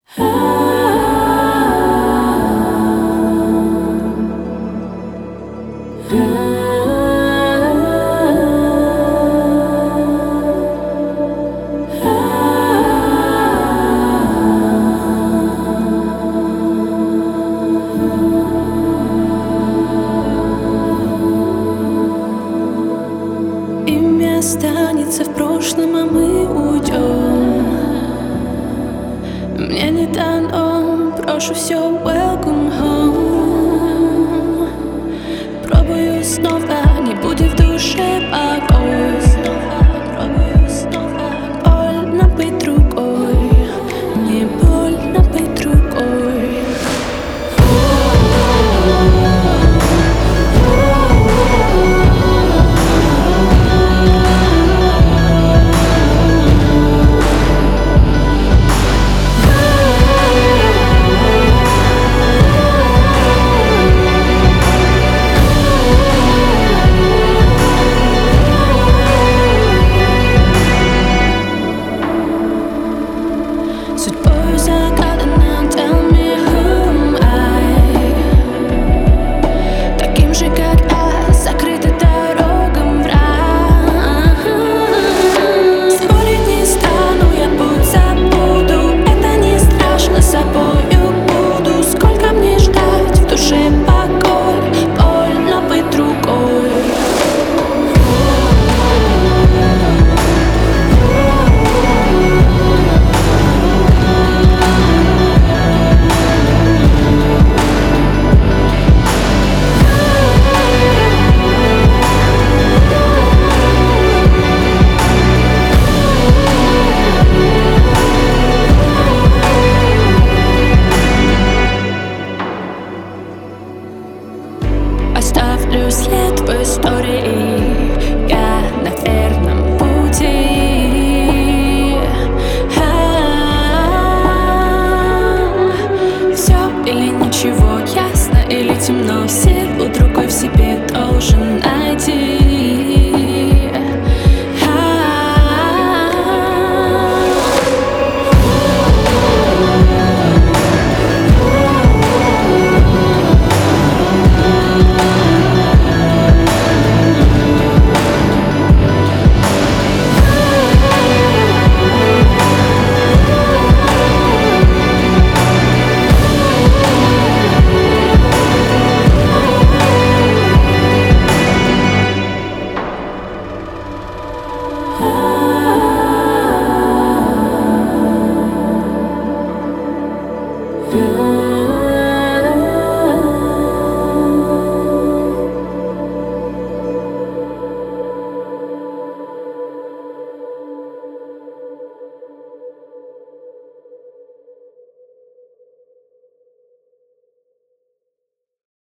Имя останется в прошлом, а мы уйдем. Мне не дано, прошу все, welcome home. Пробую снова, не будет в душе покоя. Пробую снова, больно быть другой. Мне больно быть другой. Судьбой загадано, tell me who am I? Таким же, как я, закрыта дорогам в рай. Спорить не стану, я путь забуду. Это не страшно, собою буду. Сколько мне ждать, в душе покой. Больно быть другой. Оставлю след в истории, я на верном пути. Все или ничего, ясно или темно, силу другой в себе должен найти. Yeah.